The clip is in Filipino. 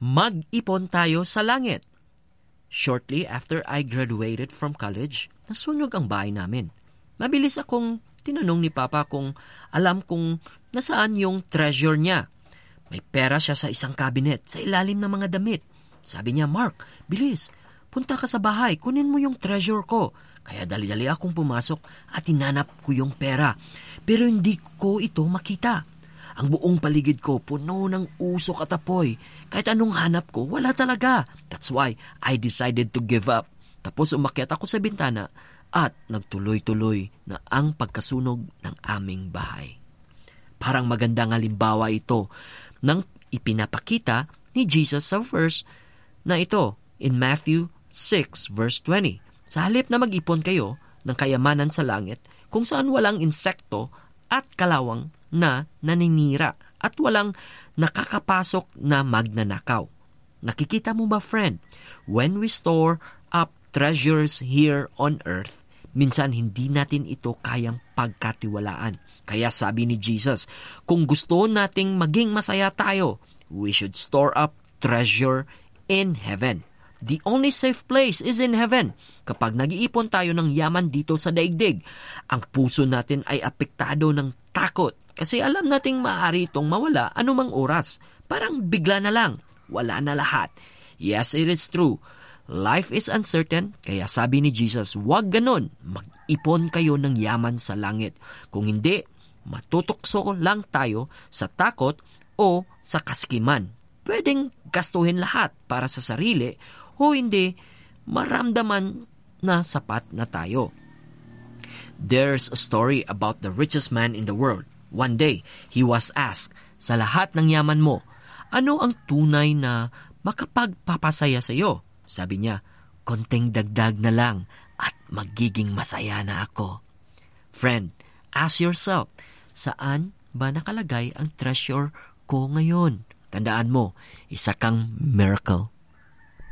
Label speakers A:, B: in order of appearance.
A: mag-ipon tayo sa langit. Shortly after I graduated from college, nasunog ang bahay namin. Mabilis akong tinanong ni Papa kung alam kung nasaan yung treasure niya. May pera siya sa isang cabinet, sa ilalim ng mga damit. Sabi niya, Mark, bilis, punta ka sa bahay, kunin mo yung treasure ko. Kaya dali-dali akong pumasok at hinanap ko yung pera. Pero hindi ko ito makita. Ang buong paligid ko puno ng usok at apoy. Kahit anong hanap ko, wala talaga. That's why I decided to give up. Tapos umakyat ako sa bintana at nagtuloy-tuloy na ang pagkasunog ng aming bahay. Parang magandang halimbawa ito ng ipinapakita ni Jesus sa verse na ito in Matthew 6 verse 20. Sa halip na mag-ipon kayo ng kayamanan sa langit kung saan walang insekto at kalawang na naninira at walang nakakapasok na magnanakaw. Nakikita mo ba, friend? When we store up treasures here on earth, minsan hindi natin ito kayang pagkatiwalaan. Kaya sabi ni Jesus, kung gusto nating maging masaya tayo, we should store up treasure in heaven. The only safe place is in heaven. Kapag nag-iipon tayo ng yaman dito sa daigdig, ang puso natin ay apektado ng takot. Kasi alam nating maaari itong mawala anumang oras. Parang bigla na lang, wala na lahat. Yes, it is true. Life is uncertain, kaya sabi ni Jesus, huwag ganun. Mag-ipon kayo ng yaman sa langit. Kung hindi, matutokso lang tayo sa takot o sa kaskiman. Pwedeng gastuhin lahat para sa sarili o hindi, maramdaman na sapat na tayo. There's a story about the richest man in the world. One day, he was asked, sa lahat ng yaman mo, ano ang tunay na makapagpapasaya sa iyo? Sabi niya, konting dagdag na lang at magiging masaya na ako. Friend, ask yourself, saan ba nakalagay ang treasure ko ngayon? Tandaan mo, isa kang miracle.